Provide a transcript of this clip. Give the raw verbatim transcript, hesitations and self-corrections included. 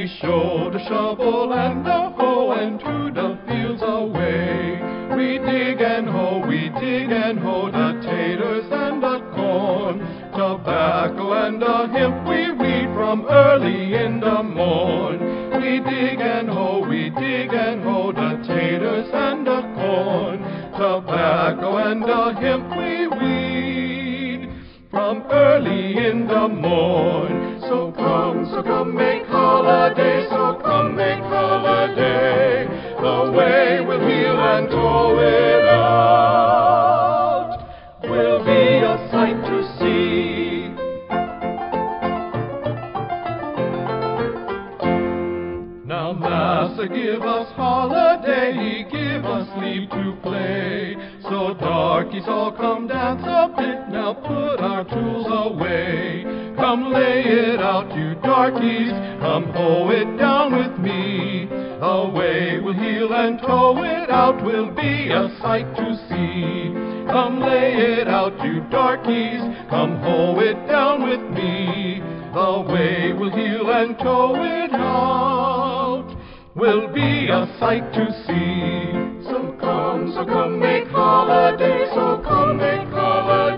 we shoulder shovel and the hoe, and to the fields away. We dig and hoe, we dig and hoe, the taters and the corn, tobacco and the hemp we weed from early in the morn. We dig and hoe, we dig and hoe, the taters and the corn, tobacco and the hemp we weed from early in the morn. So come, so come make holiday, so come make holiday. The way we'll heel and tow it out will be a sight to see. Now Master give us holiday, he give us leave to play. So darkies all come dance a bit, now put our tools away. Come lay it out, you darkies, come hoe it down with me. Away we'll heel and tow it out, will be a sight to see. Come lay it out, you darkies, come hoe it down with me. Away we'll heel and tow it out, will be a sight to see. So come, so come make holiday, so come make holiday.